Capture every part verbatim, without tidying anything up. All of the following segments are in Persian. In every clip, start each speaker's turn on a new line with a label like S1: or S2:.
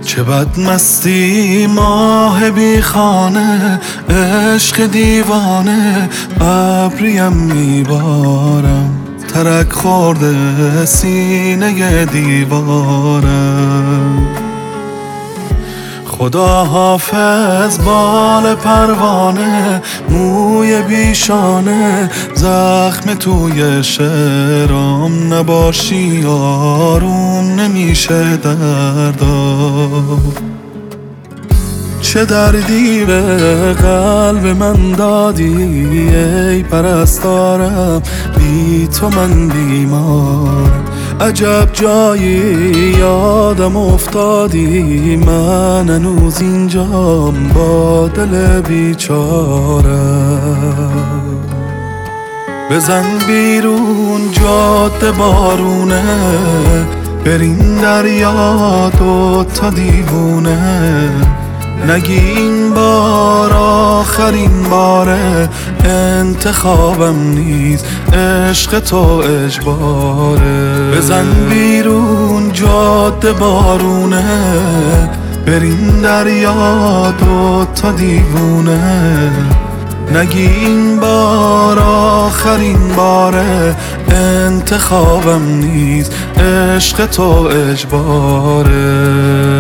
S1: چه بدمستی ماه بی خانه، عشق دیوانه ابریم میبارم، ترک خورده سینه دیوارم. خدا حافظ بال پروانه، موی بیشانه، زخم توی شعرام، نباشی آروم نمیشه دردا. چه دردی به قلب من دادی ای پرستارم، بی تو من بیمارم. عجب جایی یادم افتادی، من هنوز اینجام با دل بیچارم. بزن بیرون جاده بارونه، بریم دریا دو تا دیوونه. نگی این بار آخرین باره، انتخابم نیست عشق تو اجباره. بزن بیرون جاده بارونه، بریم دریا دو تا دیوونه. نگی این بار آخرین باره، انتخابم نیست عشق تو اجباره.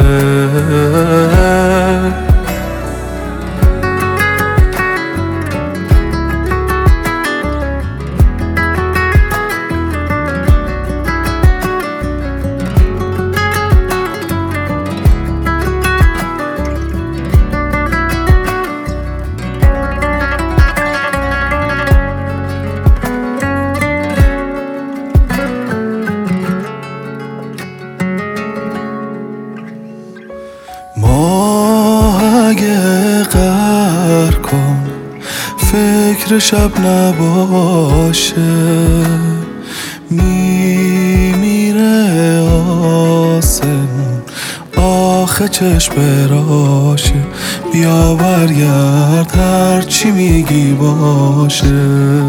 S1: ماه اگه قهر کن فکر شب نباشه، میمیره آسمون آخه چشم براشه. بیا برگرد هرچی میگی باشه.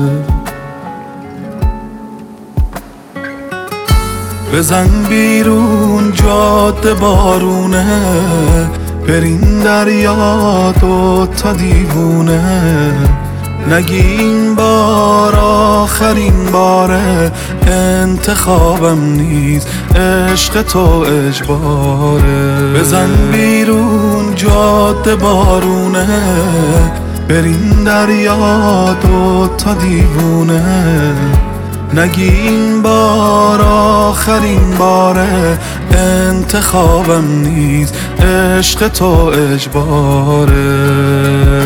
S1: بزن بیرون جاده بارونه، بریم دریا دو تا دیوونه. نگی این بار آخرین باره، انتخابم نیست عشق تو اجباره. بزن بیرون جاده بارونه، بریم دریا دو تا دیوونه. نگی این بار آخرین باره، انتخابم نیست عشق تو اجباره.